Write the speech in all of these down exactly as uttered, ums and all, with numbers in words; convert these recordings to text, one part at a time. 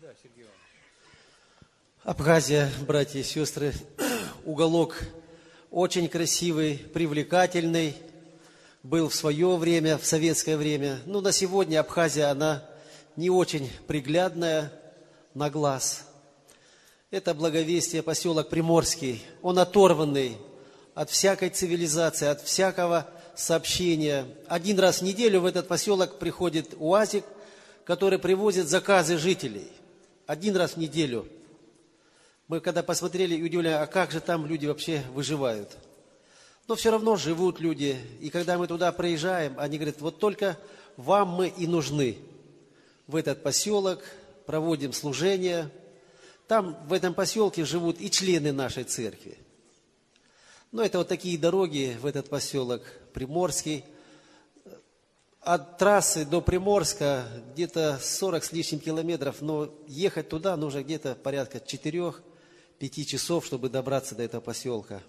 Абхазия, братья и сестры, уголок очень красивый, привлекательный, был в свое время, в советское время. Но на сегодня Абхазия, она не очень приглядная на глаз. Это Благовестие, поселок Приморский. Он оторванный от всякой цивилизации, от всякого сообщения. Один раз в неделю в этот поселок приходит УАЗик, который привозит заказы жителей. Один раз в неделю. Мы когда посмотрели и удивляем, а как же там люди вообще выживают? Но все равно живут люди. И когда мы туда приезжаем, они говорят, вот только вам мы и нужны. В этот поселок проводим служение. Там, в этом поселке, живут и члены нашей церкви. Но это вот такие дороги в этот поселок Приморский. От трассы до Приморска где-то сорок с лишним километров, но ехать туда нужно где-то порядка четырех-пяти часов, чтобы добраться до этого поселка.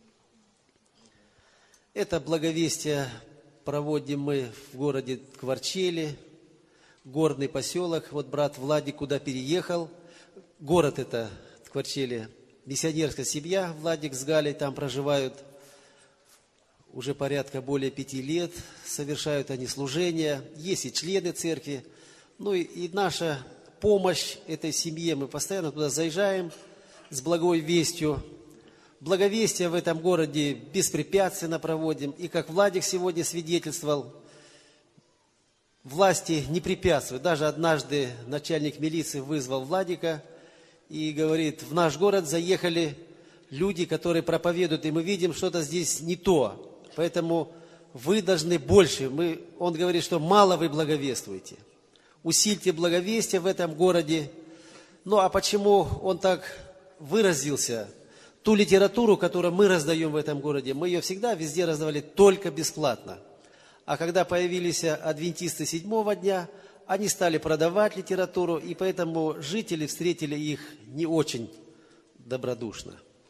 Это Благовестие проводим мы в городе Кварчели, горный поселок. Вот брат Владик куда переехал. Город это Кварчели, миссионерская семья, Владик с Галей там проживают. Уже порядка более пяти лет совершают они служения. Есть и члены церкви. Ну и, и наша помощь этой семье. Мы постоянно туда заезжаем с благой вестью. Благовестие в этом городе беспрепятственно проводим. И как Владик сегодня свидетельствовал, власти не препятствуют. Даже однажды начальник милиции вызвал Владика и говорит, в наш город заехали люди, которые проповедуют, и мы видим, что-то здесь не то. Поэтому вы должны больше. Мы, он говорит, что мало вы благовествуете. Усильте благовестие в этом городе. Ну, а почему он так выразился? Ту литературу, которую мы раздаем в этом городе, мы ее всегда везде раздавали только бесплатно. А когда появились адвентисты седьмого дня, они стали продавать литературу, и поэтому жители встретили их не очень добродушно.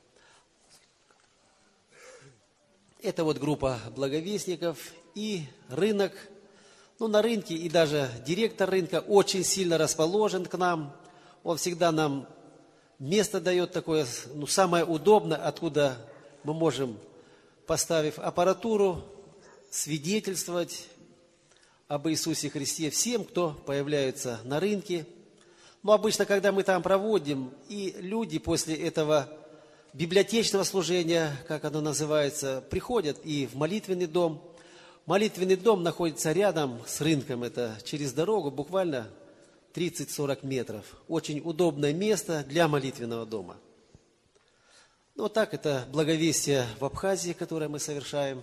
Это вот группа благовестников и рынок. Ну, на рынке и даже директор рынка очень сильно расположен к нам. Он всегда нам место дает такое, ну, самое удобное, откуда мы можем, поставив аппаратуру, свидетельствовать об Иисусе Христе всем, кто появляется на рынке. Но обычно, когда мы там проводим, и люди после этого библиотечного служения, как оно называется, приходят и в молитвенный дом. Молитвенный дом находится рядом с рынком, это через дорогу, буквально тридцать-сорок метров. Очень удобное место для молитвенного дома. Ну, вот так это благовестие в Абхазии, которое мы совершаем.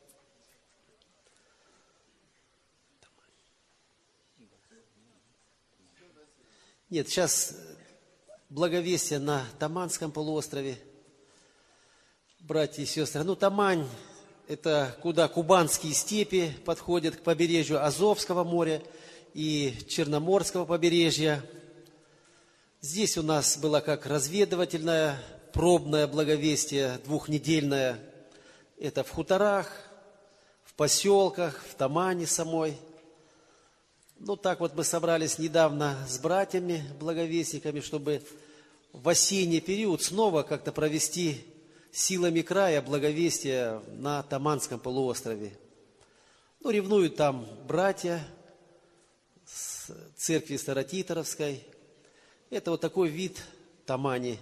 Нет, сейчас благовестие на Таманском полуострове. Братья и сестры, ну, Тамань, это куда кубанские степи подходят к побережью Азовского моря и Черноморского побережья. Здесь у нас было как разведывательное, пробное благовестие, двухнедельное. Это в хуторах, в поселках, в Тамане самой. Ну, так вот мы собрались недавно с братьями, благовестниками, чтобы в осенний период снова как-то провести силами края благовестия на Таманском полуострове. Ну, ревнуют там братья с церкви Старотитаровской. Это вот такой вид Тамани.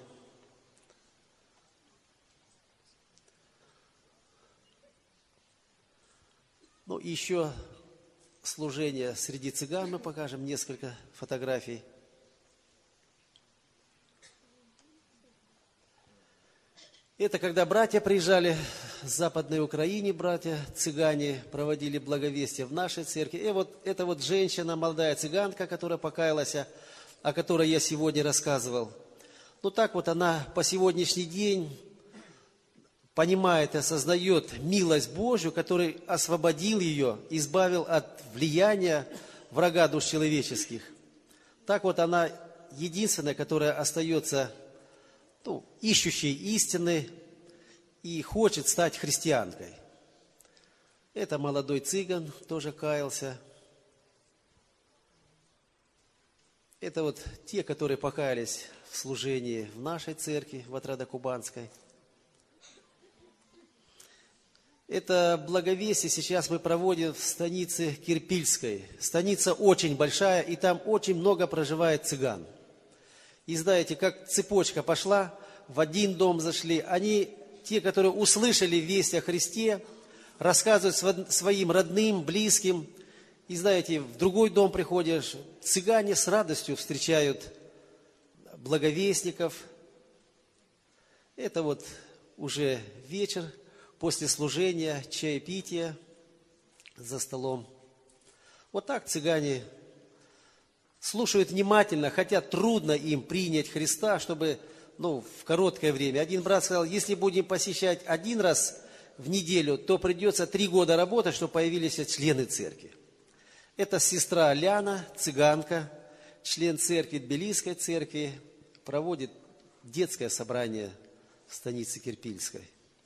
Ну, и еще служение среди цыган мы покажем, несколько фотографий. Это когда братья приезжали с Западной Украины, братья, цыгане, проводили благовестие в нашей церкви. И вот это вот женщина, молодая цыганка, которая покаялась, о которой я сегодня рассказывал. Ну так вот она по сегодняшний день понимает и осознает милость Божью, который освободил ее, избавил от влияния врага душ человеческих. Так вот она единственная, которая остается, ну, ищущей истины и хочет стать христианкой. Это молодой цыган, тоже каялся. Это вот те, которые покаялись в служении в нашей церкви, в Отрадо-Кубанской. Это благовестие сейчас мы проводим в станице Кирпильской. Станица очень большая, и там очень много проживает цыган. И знаете, как цепочка пошла, в один дом зашли. Они, те, которые услышали весть о Христе, рассказывают своим родным, близким. И знаете, в другой дом приходишь, цыгане с радостью встречают благовестников. Это вот уже вечер. После служения, чаепития за столом. Вот так цыгане слушают внимательно, хотя трудно им принять Христа, чтобы, ну, в короткое время. Один брат сказал, если будем посещать один раз в неделю, то придется три года работать, чтобы появились члены церкви. Это сестра Ляна, цыганка, член церкви, Тбилисской церкви, проводит детское собрание в станице Кирпильской.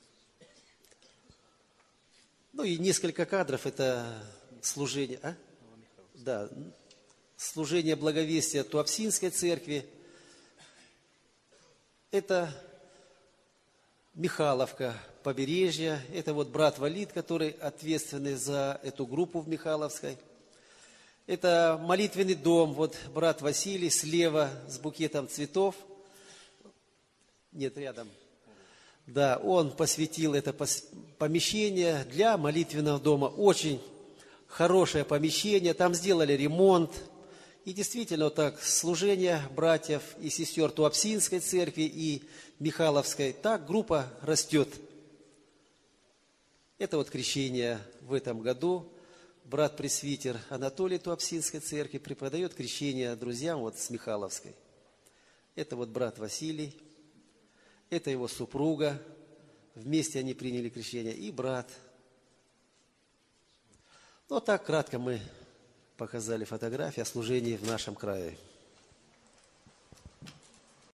Ну и несколько кадров, это служение, а? Да, служение благовестия Туапсинской церкви. Это Михайловка, побережье. Это вот брат Валид, который ответственный за эту группу в Михайловской. Это молитвенный дом, вот брат Василий слева с букетом цветов. Нет, рядом. Да, он посвятил это помещение для молитвенного дома. Очень хорошее помещение. Там сделали ремонт. И действительно, вот так, служение братьев и сестер Туапсинской церкви и Михайловской, так группа растет. Это вот крещение в этом году. Брат-пресвитер Анатолий Туапсинской церкви преподает крещение друзьям вот с Михайловской. Это вот брат Василий. Это его супруга, вместе они приняли крещение, и брат. Ну, так кратко мы показали фотографии о служении в нашем крае.